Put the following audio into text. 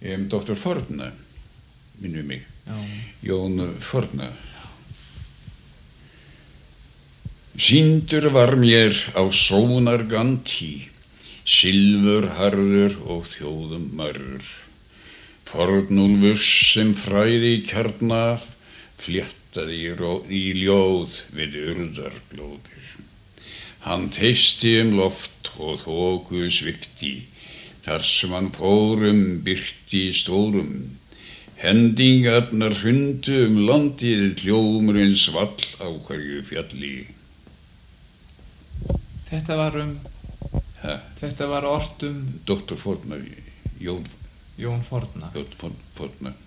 Doktor Forna, minnum mig. Já. Jón Forna. Sýndur var mér á sónarganti, silfurharður og þjóðum marr. Fornúlfur sem fræði kjarnað, fléttaði í ljóð við urðarblóðir. Hann teisti loft og þoku svipti, þar sem hann fórum birti stórum. Hendingarnar hrundu landið, hljómurinn svall á hverju fjalli. Þetta var ort Doktor Forna, Jón Jón Forna. Forna.